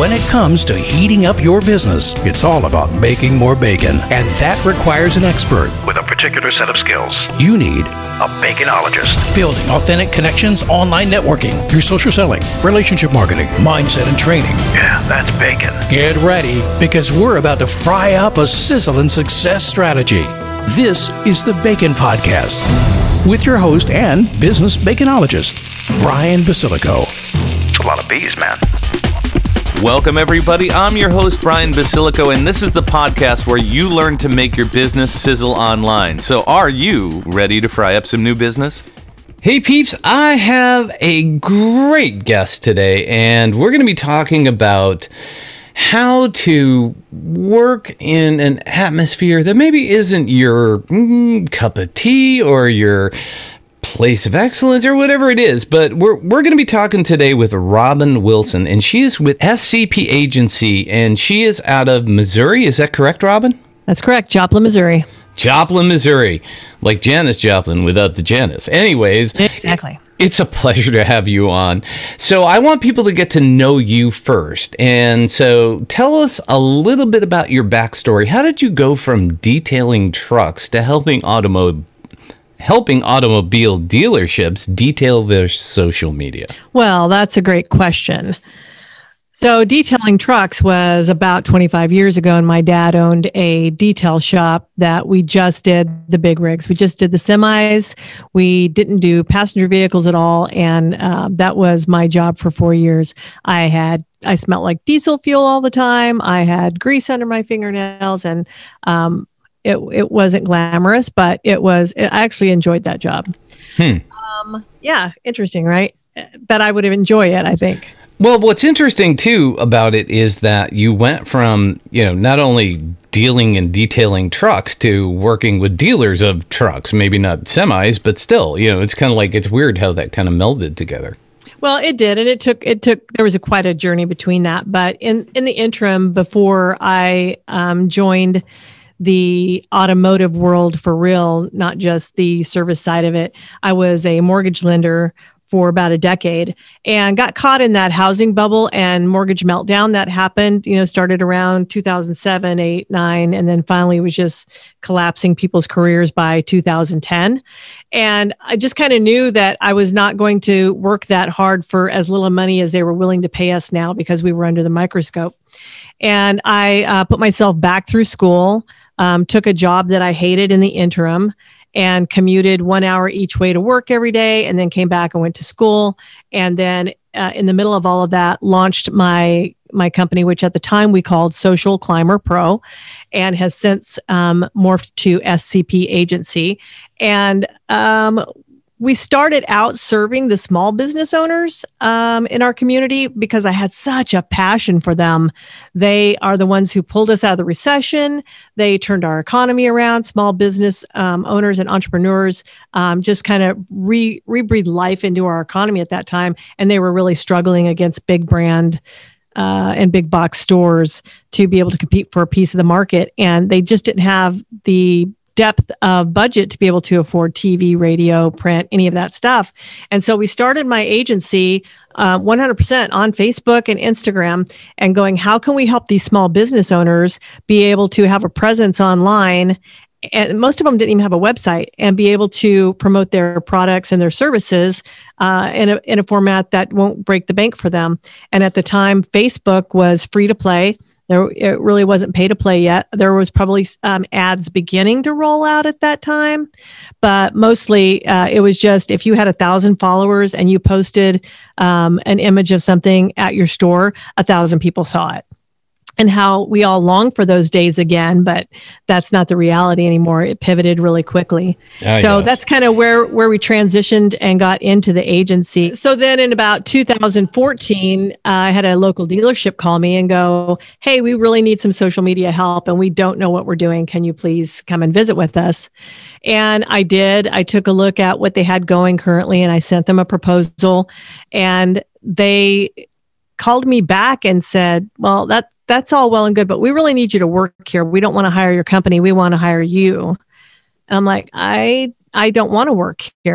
When it comes to heating up your business, it's all about making more bacon, and that requires an expert with a particular set of skills. You need a baconologist. Building authentic connections, online networking, your social selling, relationship marketing, mindset and training. Yeah, that's bacon. Get ready, because we're about to fry up a sizzling success strategy. This is the Bacon Podcast with your host and business baconologist, Brian Basilico. It's a lot of bees, man. Welcome, everybody. I'm your host, Brian Basilico, and this is the podcast where you learn to make your business sizzle online. So are you ready to fry up some new business? Hey peeps, I have a great guest today, and we're going to be talking about how to work in an atmosphere that maybe isn't your cup of tea or your place of excellence or whatever it is. But we're going to be talking today with Robin Wilson, and she is with SCP Agency, and she is out of Missouri. Is that correct, Robin? That's correct. Joplin, Missouri. Joplin, Missouri. Like Janis Joplin without the Janis. Anyways. Exactly. It's a pleasure to have you on. So I want people to get to know you first. And so tell us a little bit about your backstory. How did you go from detailing trucks to helping automobile dealerships detail their social media? Well, that's a great question. So detailing trucks was about 25 years ago, and my dad owned a detail shop that we just did the big rigs. We just did the semis. We didn't do passenger vehicles at all, and that was my job for 4 years. I smelled like diesel fuel all the time. I had grease under my fingernails, and it wasn't glamorous, but I actually enjoyed that job. Yeah, interesting, right? But I would enjoy it, I think. Well, what's interesting, too, about it is that you went from, not only dealing and detailing trucks to working with dealers of trucks, maybe not semis, but still, it's kind of like, it's weird how that kind of melded together. Well, it did. And it took, there was quite a journey between that. But in the interim, before I joined the automotive world for real, not just the service side of it, I was a mortgage lender for about a decade and got caught in that housing bubble and mortgage meltdown that happened, started around 2007, 8, 9, and then finally was just collapsing people's careers by 2010. And I just kind of knew that I was not going to work that hard for as little money as they were willing to pay us now because we were under the microscope. And I put myself back through school, took a job that I hated in the interim, and commuted 1 hour each way to work every day, and then came back and went to school. And then in the middle of all of that, launched my company, which at the time we called Social Climber Pro, and has since morphed to SCP Agency. And we started out serving the small business owners in our community because I had such a passion for them. They are the ones who pulled us out of the recession. They turned our economy around. Small business owners and entrepreneurs just kind of rebreathed life into our economy at that time. And they were really struggling against big brand and big box stores to be able to compete for a piece of the market. And they just didn't have the depth of budget to be able to afford TV, radio, print, any of that stuff. And so we started my agency 100% on Facebook and Instagram and going, how can we help these small business owners be able to have a presence online? And most of them didn't even have a website, and be able to promote their products and their services in a format that won't break the bank for them. And at the time, Facebook was free to play. It really wasn't pay to play yet. There was probably ads beginning to roll out at that time, but mostly it was just if you had 1,000 followers and you posted an image of something at your store, 1,000 people saw it. And how we all long for those days again, but that's not the reality anymore. It pivoted really quickly. Yes. That's kind of where we transitioned and got into the agency. So then in about 2014, I had a local dealership call me and go, hey, we really need some social media help and we don't know what we're doing. Can you please come and visit with us? And I did. I took a look at what they had going currently and I sent them a proposal, and they called me back and said, well, that's all well and good, but we really need you to work here. We don't want to hire your company. We want to hire you. And I'm like, I don't want to work here.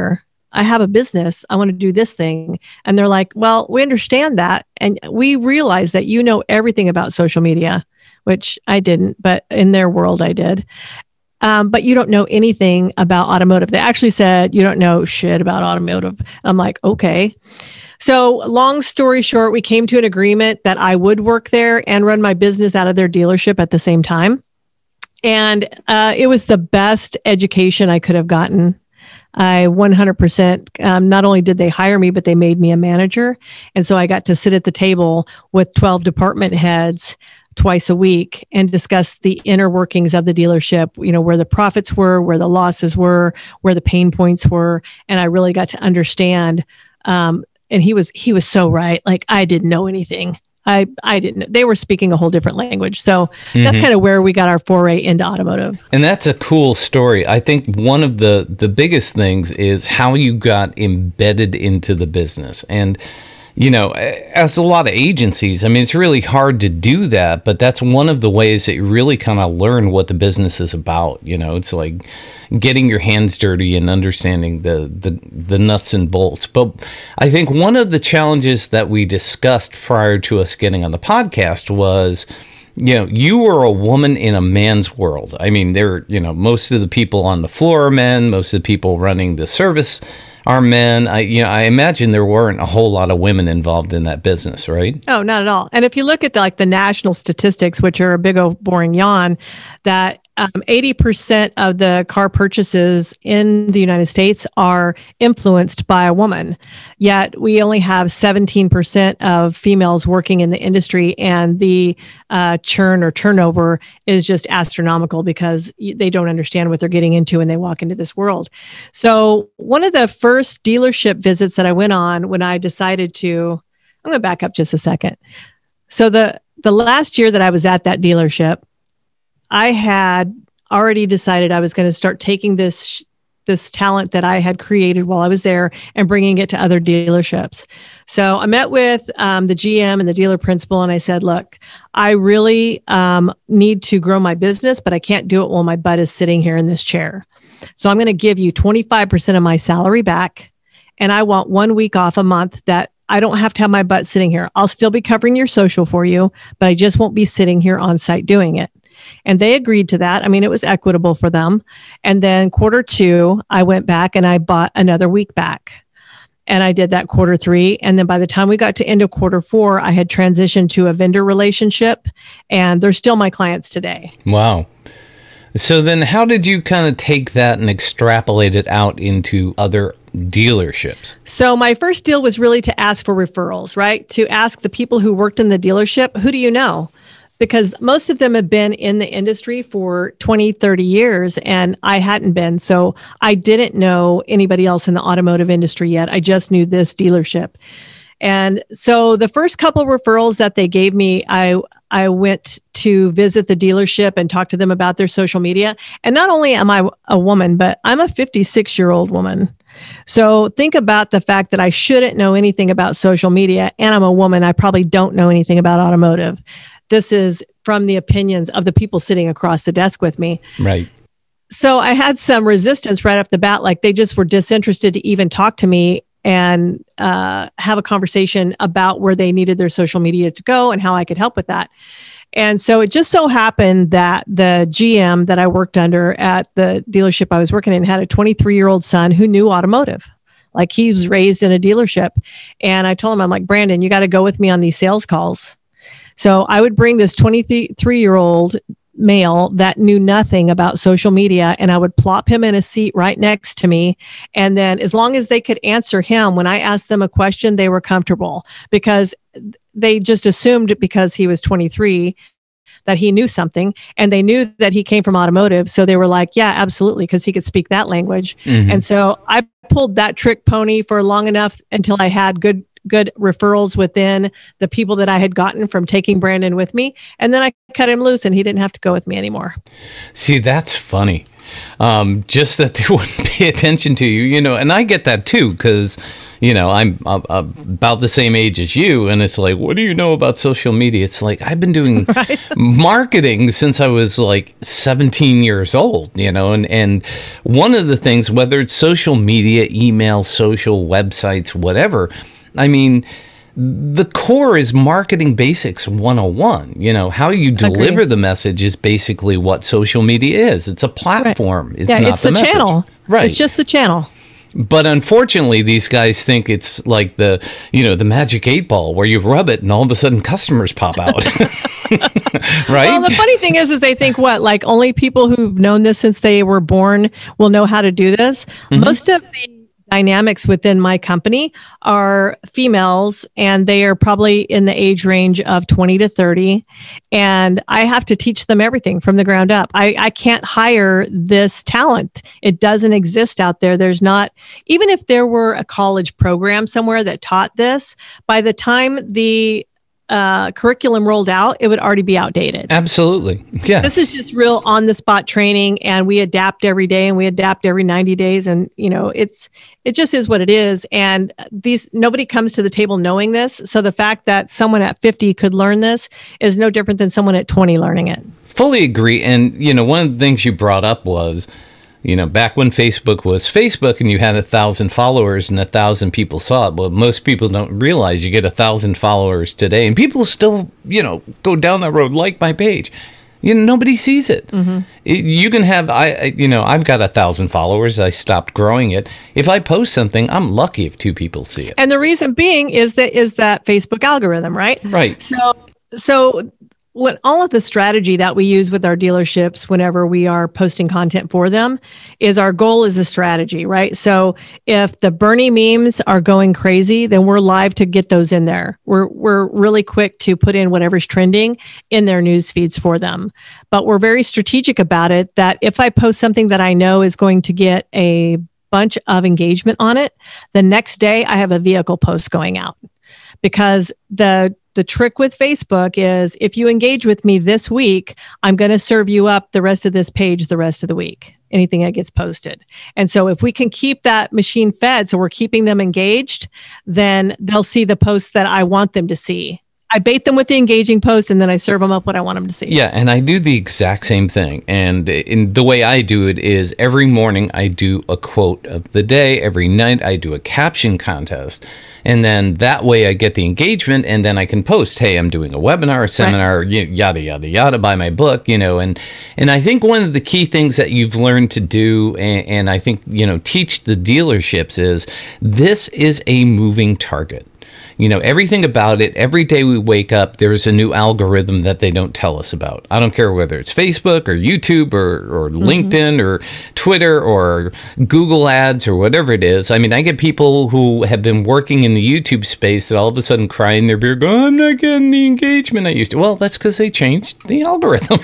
I have a business. I want to do this thing. And they're like, well, we understand that. And we realize that you know everything about social media, which I didn't, but in their world I did. But you don't know anything about automotive. They actually said, you don't know shit about automotive. I'm like, okay. So long story short, we came to an agreement that I would work there and run my business out of their dealership at the same time. And it was the best education I could have gotten. I 100%, not only did they hire me, but they made me a manager. And so I got to sit at the table with 12 department heads twice a week and discuss the inner workings of the dealership, where the profits were, where the losses were, where the pain points were. And I really got to understand. And he was so right. Like, I didn't know anything. I didn't. They were speaking a whole different language. So that's kind of where we got our foray into automotive. And that's a cool story. I think one of the biggest things is how you got embedded into the business. And as a lot of agencies, I mean, it's really hard to do that, but that's one of the ways that you really kind of learn what the business is about. It's like getting your hands dirty and understanding the nuts and bolts. But I think one of the challenges that we discussed prior to us getting on the podcast was, you were a woman in a man's world. I mean, most of the people on the floor are men, most of the people running the service are men. I imagine there weren't a whole lot of women involved in that business, right? Oh, not at all. And if you look at the national statistics, which are a big old boring yawn, that 80% of the car purchases in the United States are influenced by a woman. Yet we only have 17% of females working in the industry, and the churn or turnover is just astronomical because they don't understand what they're getting into when they walk into this world. So one of the first dealership visits that I went on when I decided to, I'm going to back up just a second. So the last year that I was at that dealership, I had already decided I was going to start taking this talent that I had created while I was there and bringing it to other dealerships. So I met with the GM and the dealer principal, and I said, look, I really need to grow my business, but I can't do it while my butt is sitting here in this chair. So I'm going to give you 25% of my salary back, and I want 1 week off a month that I don't have to have my butt sitting here. I'll still be covering your social for you, but I just won't be sitting here on site doing it. And they agreed to that. I mean, it was equitable for them. And then Q2, I went back and I bought another week back. And I did that Q3. And then by the time we got to end of Q4, I had transitioned to a vendor relationship, and they're still my clients today. Wow. So then how did you kind of take that and extrapolate it out into other dealerships? So my first deal was really to ask for referrals, right? To ask the people who worked in the dealership, who do you know? Because most of them have been in the industry for 20, 30 years, and I hadn't been. So I didn't know anybody else in the automotive industry yet. I just knew this dealership. And so the first couple referrals that they gave me, I went to visit the dealership and talk to them about their social media. And not only am I a woman, but I'm a 56-year-old woman. So think about the fact that I shouldn't know anything about social media, and I'm a woman. I probably don't know anything about automotive. This is from the opinions of the people sitting across the desk with me. Right. So I had some resistance right off the bat, like they just were disinterested to even talk to me and have a conversation about where they needed their social media to go and how I could help with that. And so it just so happened that the GM that I worked under at the dealership I was working in had a 23-year-old son who knew automotive. Like, he was raised in a dealership. And I told him, I'm like, Brandon, you got to go with me on these sales calls. So I would bring this 23-year-old male that knew nothing about social media, and I would plop him in a seat right next to me. And then as long as they could answer him, when I asked them a question, they were comfortable, because they just assumed because he was 23 that he knew something, and they knew that he came from automotive. So they were like, yeah, absolutely, because he could speak that language. Mm-hmm. And so I pulled that trick pony for long enough until I had good referrals within the people that I had gotten from taking Brandon with me. And then I cut him loose and he didn't have to go with me anymore. See, that's funny. just that they wouldn't pay attention to you, and I get that too, because, I'm about the same age as you, and it's like, what do you know about social media? It's like, I've been doing marketing since I was like 17 years old, and one of the things, whether it's social media, email, social websites, whatever, I mean, the core is marketing basics 101. How you deliver the message is basically what social media is. It's a platform. Right. It's not it's the message. channel. Right. It's just the channel. But unfortunately, these guys think it's like the magic 8-ball where you rub it and all of a sudden customers pop out. Right? Well, the funny thing is they think like only people who've known this since they were born will know how to do this. Mm-hmm. Most of the dynamics within my company are females, and they are probably in the age range of 20 to 30. And I have to teach them everything from the ground up. I can't hire this talent. It doesn't exist out there. There's not, even if there were a college program somewhere that taught this, by the time the curriculum rolled out, it would already be outdated. Absolutely. Yeah. This is just real on the spot training, and we adapt every day, and we adapt every 90 days. And, it just is what it is. And nobody comes to the table knowing this. So the fact that someone at 50 could learn this is no different than someone at 20 learning it. Fully agree. And, one of the things you brought up was, back when Facebook was Facebook and you had 1,000 followers and 1,000 people saw it. Well, most people don't realize you get 1,000 followers today, and people still, go down that road, like my page. Nobody sees it. Mm-hmm. You can have, I've got 1,000 followers. I stopped growing it. If I post something, I'm lucky if 2 people see it. And the reason being is that Facebook algorithm, right? Right. So what all of the strategy that we use with our dealerships whenever we are posting content for them is our goal is a strategy, right? So if the Bernie memes are going crazy, then we're live to get those in there. We're really quick to put in whatever's trending in their news feeds for them. But we're very strategic about it, that if I post something that I know is going to get a bunch of engagement on it, the next day I have a vehicle post going out. Because the trick with Facebook is, if you engage with me this week, I'm going to serve you up the rest of this page the rest of the week, anything that gets posted. And so if we can keep that machine fed, so we're keeping them engaged, then they'll see the posts that I want them to see. I bait them with the engaging post, and then I serve them up what I want them to see. Yeah, and I do the exact same thing. And the way I do it is every morning I do a quote of the day. Every night I do a caption contest. And then that way I get the engagement, and then I can post, hey, I'm doing a webinar, a seminar, yada, yada, yada, buy my book, and I think one of the key things that you've learned to do, and I think, teach the dealerships is, this is a moving target. Everything about it, every day we wake up, there's a new algorithm that they don't tell us about. I don't care whether it's Facebook or YouTube or LinkedIn or Twitter or Google ads or whatever it is. I mean, I get people who have been working in the YouTube space that all of a sudden cry in their beer, go, I'm not getting the engagement I used to. Well, that's because they changed the algorithm.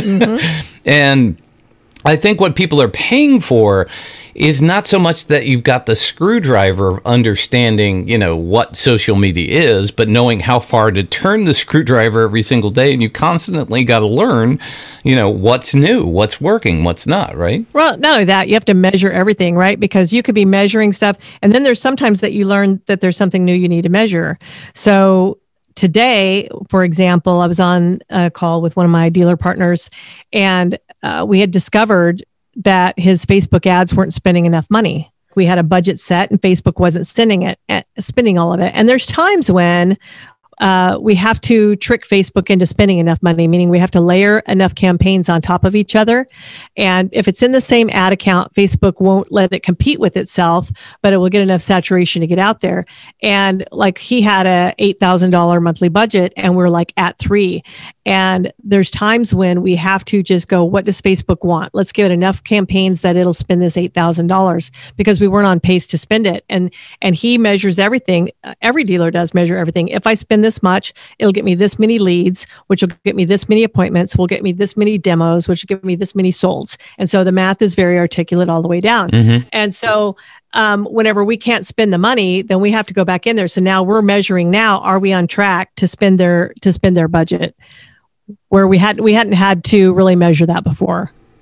And I think what people are paying for is not so much that you've got the screwdriver of understanding, what social media is, but knowing how far to turn the screwdriver every single day. And you constantly got to learn, what's new, what's working, what's not, right? Well, not only that, you have to measure everything, right? Because you could be measuring stuff, and then there's sometimes that you learn that there's something new you need to measure. So today, for example, I was on a call with one of my dealer partners, and we had discovered that his Facebook ads weren't spending enough money. We had a budget set, and Facebook wasn't spending all of it. And there's times when we have to trick Facebook into spending enough money, meaning we have to layer enough campaigns on top of each other. And if it's in the same ad account, Facebook won't let it compete with itself, but it will get enough saturation to get out there. And like, he had a $8,000 monthly budget, and we're like at 3. And there's times when we have to just go, what does Facebook want? Let's give it enough campaigns that it'll spend this $8,000, because we weren't on pace to spend it. And he measures everything. Every dealer does measure everything. If I spend this much, it'll get me this many leads, which will get me this many appointments, will get me this many demos, which will give me this many solds. And so the math is very articulate all the way down. Mm-hmm. And so whenever we can't spend the money, then we have to go back in there. So now we're measuring now, are we on track to spend their budget, where we hadn't had to really measure that before.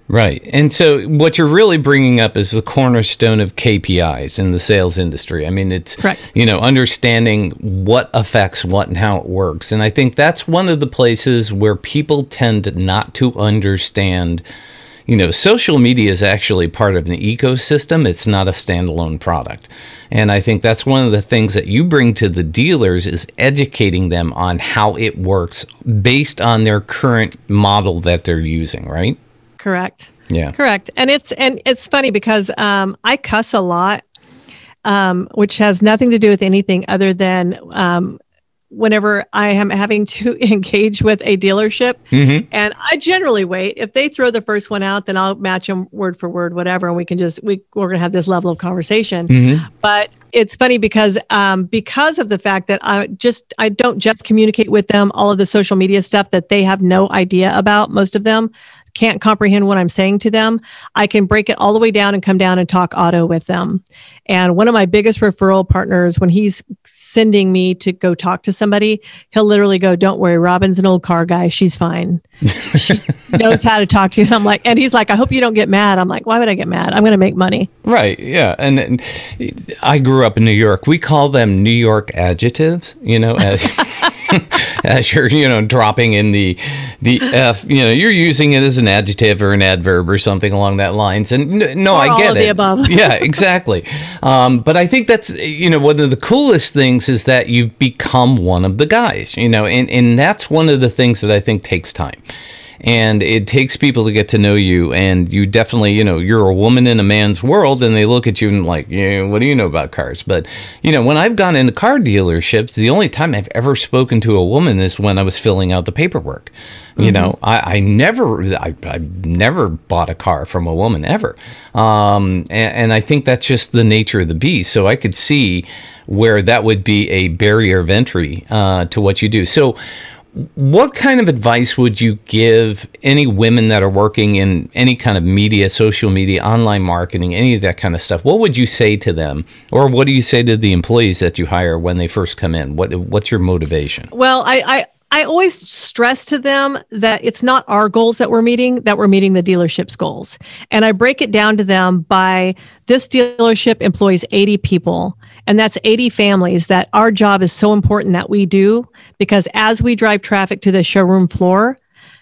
Right. And so what you're really bringing up is the cornerstone of KPIs in the sales industry. I mean, it's, Correct. Understanding what affects what and how it works. And I think that's one of the places where people tend not to understand. Social media is actually part of an ecosystem. It's not a standalone product. And I think that's one of the things that you bring to the dealers is educating them on how it works based on their current model that they're using, right? Correct. Yeah. Correct. And it's funny because I cuss a lot, which has nothing to do with anything other than whenever I am having to engage with a dealership, and I generally wait. If they throw the first one out, then I'll match them word for word, whatever, and we're going to have this level of conversation. But it's funny because of the fact that I don't just communicate with them all of the social media stuff that they have no idea about. Most of them can't comprehend what I'm saying to them. I can break it all the way down and come down and talk auto with them. And one of my biggest referral partners, when he's sending me to go talk to somebody, he'll literally go, "Don't worry, Robin's an old car guy. She's fine. She knows how to talk to you." And he's like, "I hope you don't get mad." I'm like, "Why would I get mad? I'm going to make money." Right. Yeah. And I grew up in New York. We call them New York adjectives, as as you're, dropping in the F, you're using it as an adjective or an adverb or something along that lines. And no, I get it. All of the above. Yeah, exactly. But I think that's, one of the coolest things is that you've become one of the guys, and that's one of the things that I think takes time. And it takes people to get to know you, and you definitely, you're a woman in a man's world, and they look at you and like, what do you know about cars? But, when I've gone into car dealerships, the only time I've ever spoken to a woman is when I was filling out the paperwork. I never bought a car from a woman ever. And I think that's just the nature of the beast. So I could see where that would be a barrier of entry to what you do. So what kind of advice would you give any women that are working in any kind of media, social media, online marketing, any of that kind of stuff? What would you say to them? Or what do you say to the employees that you hire when they first come in? What's your motivation? Well, I always stress to them that it's not our goals that we're meeting the dealership's goals. And I break it down to them by this dealership employs 80 people. And that's 80 families that our job is so important that we do, because as we drive traffic to the showroom floor,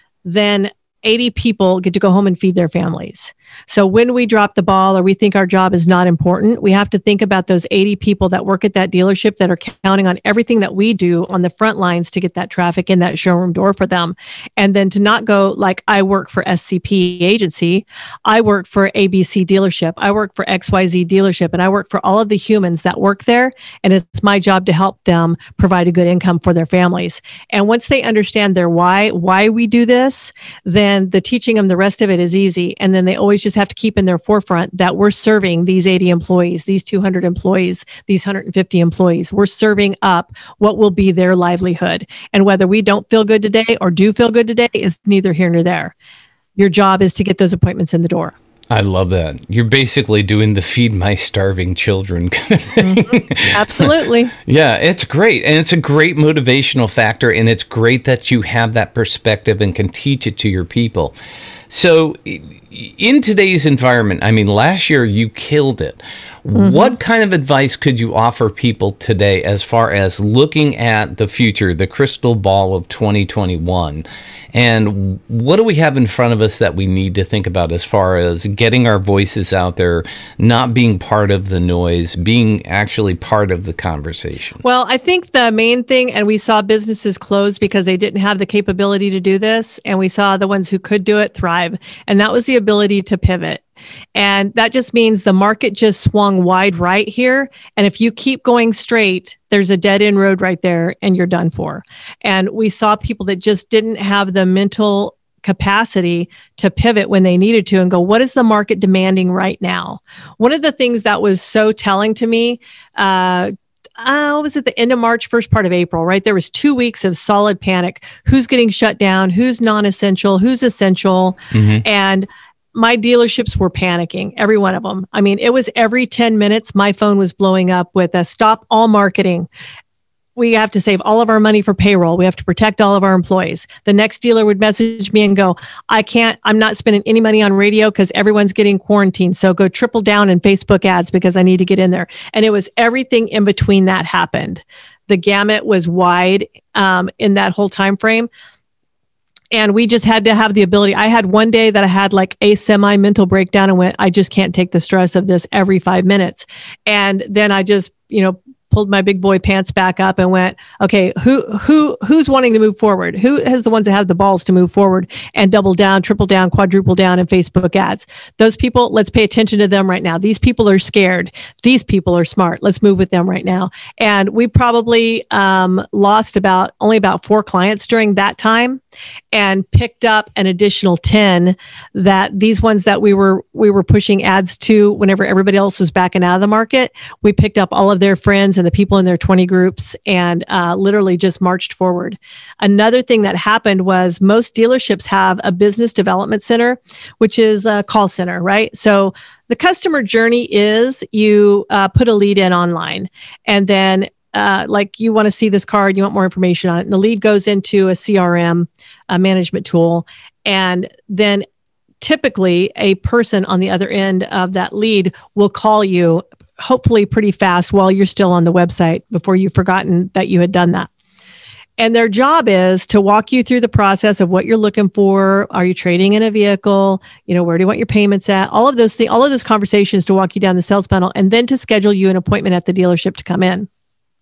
then 80 people get to go home and feed their families. So when we drop the ball or we think our job is not important, we have to think about those 80 people that work at that dealership that are counting on everything that we do on the front lines to get that traffic in that showroom door for them. And then to not go like, I work for SCP agency, I work for ABC dealership, I work for XYZ dealership, and I work for all of the humans that work there. And it's my job to help them provide a good income for their families. And once they understand their why we do this, then the teaching them the rest of it is easy. And then they always just have to keep in their forefront that we're serving these 80 employees, these 200 employees, these 150 employees. We're serving up what will be their livelihood. And whether we don't feel good today or do feel good today is neither here nor there. Your job is to get those appointments in the door. I love that. You're basically doing the feed my starving children kind of thing. Mm-hmm. Absolutely. Yeah, it's great. And it's a great motivational factor. And it's great that you have that perspective and can teach it to your people. So in today's environment, I mean, last year you killed it. Mm-hmm. What kind of advice could you offer people today as far as looking at the future, the crystal ball of 2021? And what do we have in front of us that we need to think about as far as getting our voices out there, not being part of the noise, being actually part of the conversation? Well, I think the main thing, and we saw businesses close because they didn't have the capability to do this, and we saw the ones who could do it thrive. And that was the ability to pivot. And that just means the market just swung wide right here. And if you keep going straight, there's a dead end road right there and you're done for. And we saw people that just didn't have the mental capacity to pivot when they needed to and go, what is the market demanding right now? One of the things that was so telling to me, what was it, the end of March, first part of April, right? There was 2 weeks of solid panic. Who's getting shut down? Who's non-essential? Who's essential? Mm-hmm. And my dealerships were panicking, every one of them. I mean, it was every 10 minutes, my phone was blowing up with a stop all marketing. we have to save all of our money for payroll. We have to protect all of our employees. The next dealer would message me and go, I'm not spending any money on radio because everyone's getting quarantined. So go triple down in Facebook ads because I need to get in there. And it was everything in between that happened. The gamut was wide in that whole time frame. And we just had to have the ability. I had one day that I had like a semi-mental breakdown and went, I just can't take the stress of this every 5 minutes. And then I just, pulled my big boy pants back up and went, okay, who's wanting to move forward? Who is the ones that have the balls to move forward and double down, triple down, quadruple down in Facebook ads? Those people, let's pay attention to them right now. These people are scared. These people are smart. Let's move with them right now. And we probably lost only about 4 clients during that time, and picked up an additional 10 that these ones that we were pushing ads to whenever everybody else was backing out of the market. We picked up all of their friends and the people in their 20 groups and literally just marched forward. Another thing that happened was most dealerships have a business development center, which is a call center, right? So the customer journey is you put a lead in online, and then like you want to see this car, you want more information on it. And the lead goes into a CRM, a management tool. And then typically a person on the other end of that lead will call you, hopefully pretty fast while you're still on the website before you've forgotten that you had done that. And their job is to walk you through the process of what you're looking for. Are you trading in a vehicle? Where do you want your payments at? All of those things, all of those conversations to walk you down the sales funnel, and then to schedule you an appointment at the dealership to come in.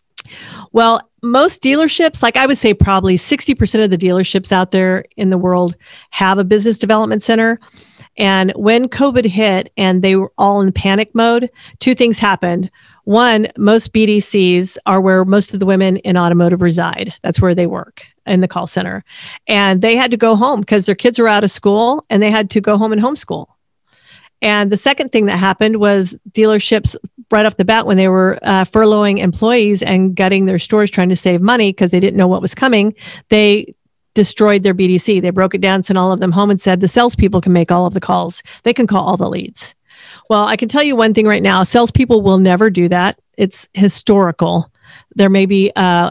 Well, most dealerships, like I would say probably 60% of the dealerships out there in the world have a business development center. And when COVID hit and they were all in panic mode, 2 things happened. One, most BDCs are where most of the women in automotive reside. That's where they work, in the call center. And they had to go home because their kids were out of school and they had to go home and homeschool. And the second thing that happened was dealerships right off the bat, when they were furloughing employees and gutting their stores trying to save money because they didn't know what was coming, they destroyed their BDC. They broke it down, sent all of them home and said, the salespeople can make all of the calls. They can call all the leads. Well, I can tell you one thing right now, salespeople will never do that. It's historical. There may be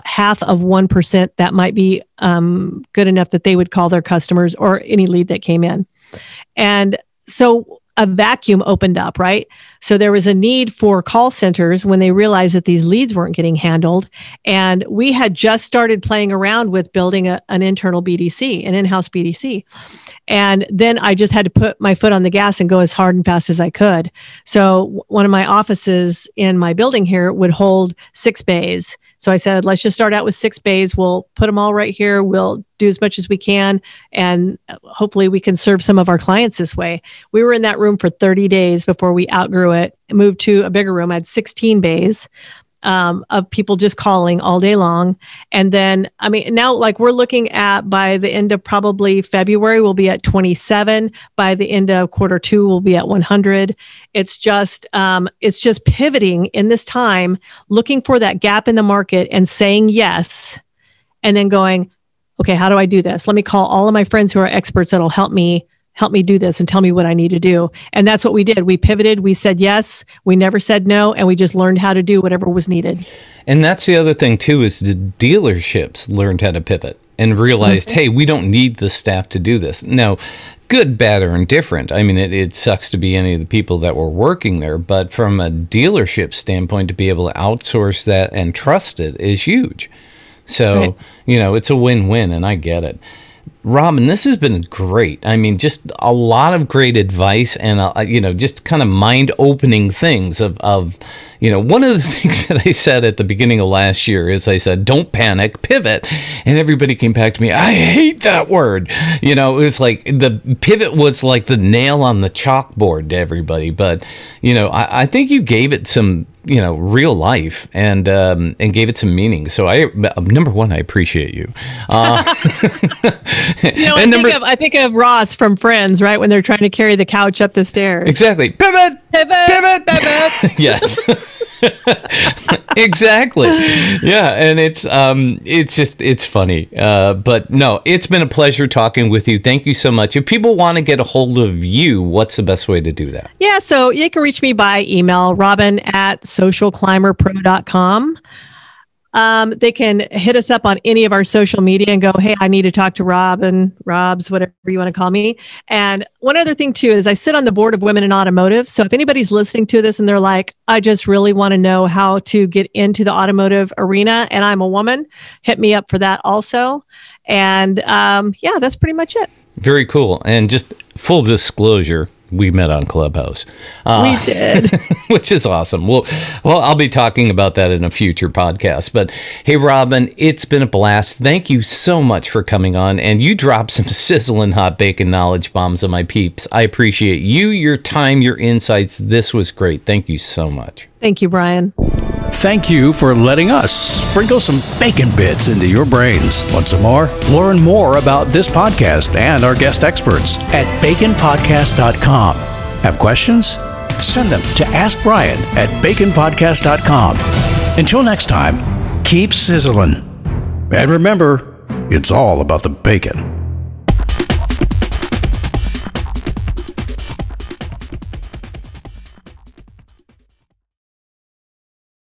0.5% that might be good enough that they would call their customers or any lead that came in. And so a vacuum opened up, right? So there was a need for call centers when they realized that these leads weren't getting handled. And we had just started playing around with building an internal BDC, an in-house BDC. And then I just had to put my foot on the gas and go as hard and fast as I could. So one of my offices in my building here would hold 6 bays. So I said, let's just start out with 6 bays. We'll put them all right here. We'll do as much as we can. And hopefully we can serve some of our clients this way. We were in that room for 30 days before we outgrew it, moved to a bigger room. I had 16 bays. Of people just calling all day long. And then, now like we're looking at by the end of probably February, we'll be at 27. By the end of Q2, we'll be at 100. It's just pivoting in this time, looking for that gap in the market and saying yes. And then going, okay, how do I do this? Let me call all of my friends who are experts that'll help me do this and tell me what I need to do. And that's what we did. We pivoted. We said yes. We never said no. And we just learned how to do whatever was needed. And that's the other thing too, is the dealerships learned how to pivot and realized, hey, we don't need the staff to do this. Now, good, bad, or indifferent. It sucks to be any of the people that were working there, but from a dealership standpoint, to be able to outsource that and trust it is huge. So, right. It's a win-win, and I get it. Robin, this has been great. Just a lot of great advice and, just kind of mind-opening things of one of the things that I said at the beginning of last year is I said, don't panic, pivot. And everybody came back to me, I hate that word. It was like the pivot was like the nail on the chalkboard to everybody. But, I think you gave it some, real life and gave it some meaning. So number one, I appreciate you. I think of Ross from Friends, right? When they're trying to carry the couch up the stairs. Exactly. Pivot. Yes. Exactly. Yeah. And it's funny. But no, it's been a pleasure talking with you. Thank you so much. If people want to get a hold of you, what's the best way to do that? Yeah. So you can reach me by email, robin@socialclimberpro.com. They can hit us up on any of our social media and go, hey, I need to talk to Rob and Rob's, whatever you want to call me. And one other thing too, is I sit on the board of Women in Automotive. So if anybody's listening to this and they're like, I just really want to know how to get into the automotive arena and I'm a woman, hit me up for that also. And yeah, that's pretty much it. Very cool. And just full disclosure, we met on Clubhouse. We did. Which is awesome. Well, I'll be talking about that in a future podcast. But hey, Robin, it's been a blast. Thank you so much for coming on. And you dropped some sizzling hot bacon knowledge bombs on my peeps. I appreciate you, your time, your insights. This was great. Thank you so much. Thank you, Brian. Thank you for letting us sprinkle some bacon bits into your brains. Want some more? Learn more about this podcast and our guest experts at baconpodcast.com. Have questions? Send them to askbrian@baconpodcast.com. Until next time, keep sizzling. And remember, it's all about the bacon.